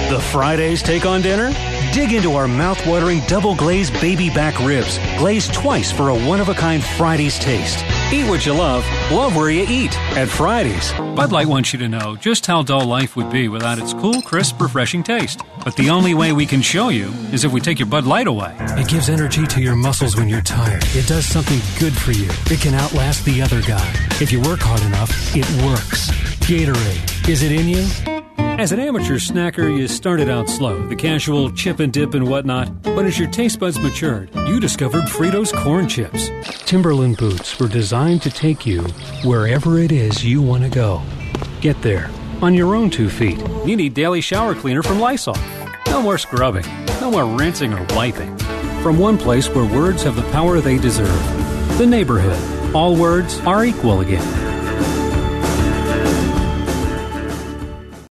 The Fridays take on dinner? Dig into our mouth-watering double-glazed baby back ribs, glazed twice for a one-of-a-kind Fridays taste. Eat what you love where you eat at Fridays. Bud Light wants you to know just how dull life would be without its cool, crisp, refreshing taste. But the only way we can show you is if we take your Bud Light away. It gives energy to your muscles when you're tired. It does something good for you. It can outlast the other guy. If you work hard enough, it works. Gatorade. Is it in you? As an amateur snacker, you started out slow, the casual chip and dip and whatnot. But as your taste buds matured, you discovered Fritos Corn Chips. Timberland boots were designed to take you wherever it is you want to go. Get there on your own 2 feet. You need daily shower cleaner from Lysol. No more scrubbing, no more rinsing or wiping. From one place where words have the power they deserve. The neighborhood. All words are equal again.